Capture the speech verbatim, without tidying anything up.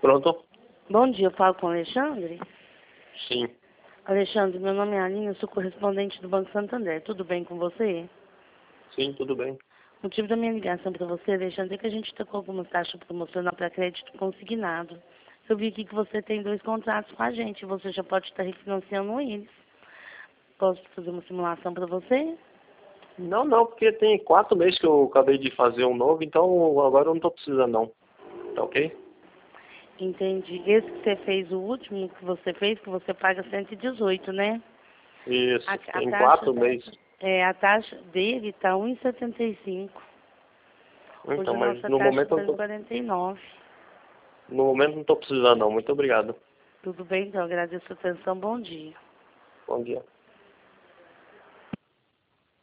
Pronto? Bom dia, eu falo com o Alexandre. Sim. Alexandre, meu nome é Aline, eu sou correspondente do Banco Santander. Tudo bem com você? Sim, tudo bem. O motivo da minha ligação para você, Alexandre, é que a gente está com algumas taxas promocional para crédito consignado. Eu vi aqui que você tem dois contratos com a gente, você já pode estar refinanciando eles. Posso fazer uma simulação para você? Não, não, porque tem quatro meses que eu acabei de fazer um novo, então agora eu não estou precisando não. Tá ok? Entendi. Esse que você fez, o último que você fez, que você paga cento e dezoito, né? Isso, A, a tem taxa, quatro meses. é, a taxa dele está um e setenta e cinco. Hoje Então, a mas nossa no taxa momento eu está não em tô, quarenta e nove. no momento não estou precisando não. Muito obrigado. Tudo bem, então. Agradeço a atenção. Bom dia. Bom dia.